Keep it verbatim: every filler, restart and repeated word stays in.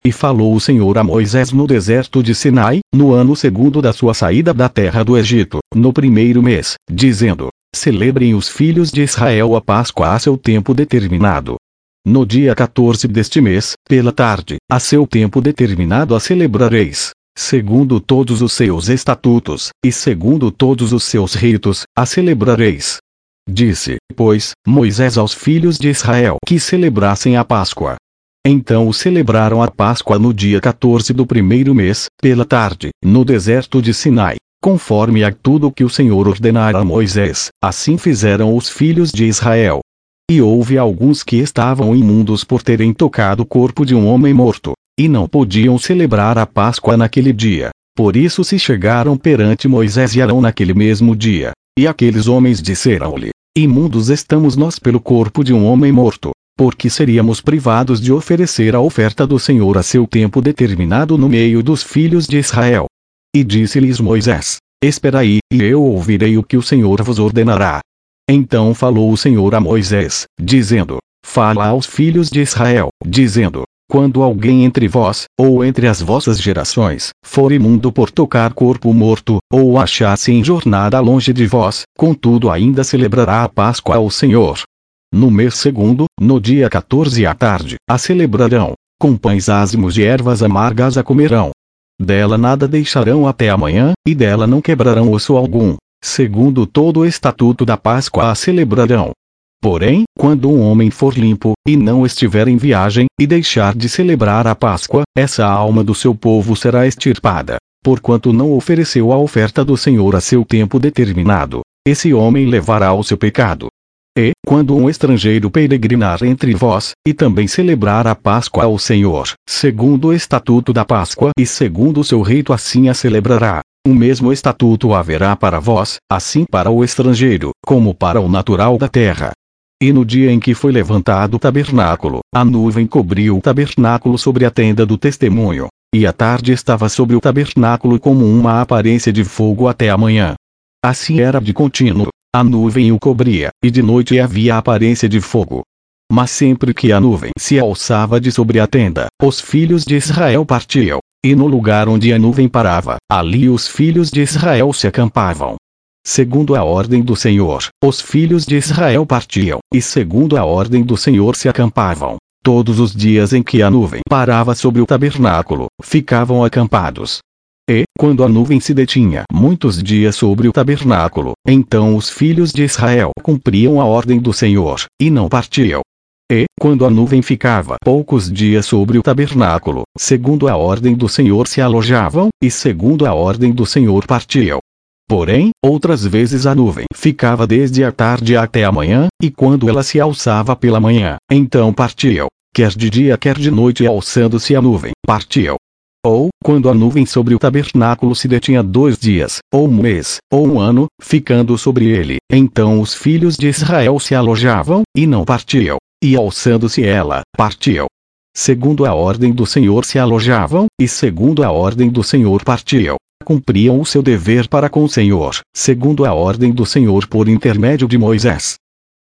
E falou o Senhor a Moisés no deserto de Sinai, no ano segundo da sua saída da terra do Egito, no primeiro mês, dizendo: celebrem os filhos de Israel a Páscoa a seu tempo determinado. No dia quatorze deste mês, pela tarde, a seu tempo determinado a celebrareis, segundo todos os seus estatutos, e segundo todos os seus ritos, a celebrareis. Disse, pois, Moisés aos filhos de Israel que celebrassem a Páscoa. Então o celebraram a Páscoa no dia quatorze do primeiro mês, pela tarde, no deserto de Sinai, conforme a tudo que o Senhor ordenara a Moisés, assim fizeram os filhos de Israel. E houve alguns que estavam imundos por terem tocado o corpo de um homem morto, e não podiam celebrar a Páscoa naquele dia. Por isso se chegaram perante Moisés e Arão naquele mesmo dia. E aqueles homens disseram-lhe: imundos estamos nós pelo corpo de um homem morto, porque seríamos privados de oferecer a oferta do Senhor a seu tempo determinado no meio dos filhos de Israel. E disse-lhes Moisés: esperai, e eu ouvirei o que o Senhor vos ordenará. Então falou o Senhor a Moisés, dizendo: fala aos filhos de Israel, dizendo: quando alguém entre vós, ou entre as vossas gerações, for imundo por tocar corpo morto, ou achar-se em jornada longe de vós, contudo ainda celebrará a Páscoa ao Senhor. No mês segundo, no dia quatorze à tarde, a celebrarão, com pães ázimos de ervas amargas a comerão. Dela nada deixarão até amanhã, e dela não quebrarão osso algum. Segundo todo o estatuto da Páscoa a celebrarão. Porém, quando um homem for limpo, e não estiver em viagem, e deixar de celebrar a Páscoa, essa alma do seu povo será extirpada, porquanto não ofereceu a oferta do Senhor a seu tempo determinado. Esse homem levará o seu pecado. E, quando um estrangeiro peregrinar entre vós, e também celebrar a Páscoa ao Senhor, segundo o estatuto da Páscoa e segundo o seu rito assim a celebrará. O mesmo estatuto haverá para vós, assim para o estrangeiro, como para o natural da terra. E no dia em que foi levantado o tabernáculo, a nuvem cobriu o tabernáculo sobre a tenda do testemunho, e a tarde estava sobre o tabernáculo como uma aparência de fogo até a manhã. Assim era de contínuo, a nuvem o cobria, e de noite havia a aparência de fogo. Mas sempre que a nuvem se alçava de sobre a tenda, os filhos de Israel partiam, e no lugar onde a nuvem parava, ali os filhos de Israel se acampavam. Segundo a ordem do Senhor, os filhos de Israel partiam, e segundo a ordem do Senhor se acampavam. Todos os dias em que a nuvem parava sobre o tabernáculo, ficavam acampados. E, quando a nuvem se detinha muitos dias sobre o tabernáculo, então os filhos de Israel cumpriam a ordem do Senhor, e não partiam. E, quando a nuvem ficava poucos dias sobre o tabernáculo, segundo a ordem do Senhor se alojavam, e segundo a ordem do Senhor partiam. Porém, outras vezes a nuvem ficava desde a tarde até a manhã, e quando ela se alçava pela manhã, então partiam, quer de dia quer de noite, e alçando-se a nuvem, partiam. Ou, quando a nuvem sobre o tabernáculo se detinha dois dias, ou um mês, ou um ano, ficando sobre ele, então os filhos de Israel se alojavam, e não partiam, e alçando-se ela, partiam. Segundo a ordem do Senhor se alojavam, e segundo a ordem do Senhor partiam. Cumpriam o seu dever para com o Senhor, segundo a ordem do Senhor por intermédio de Moisés.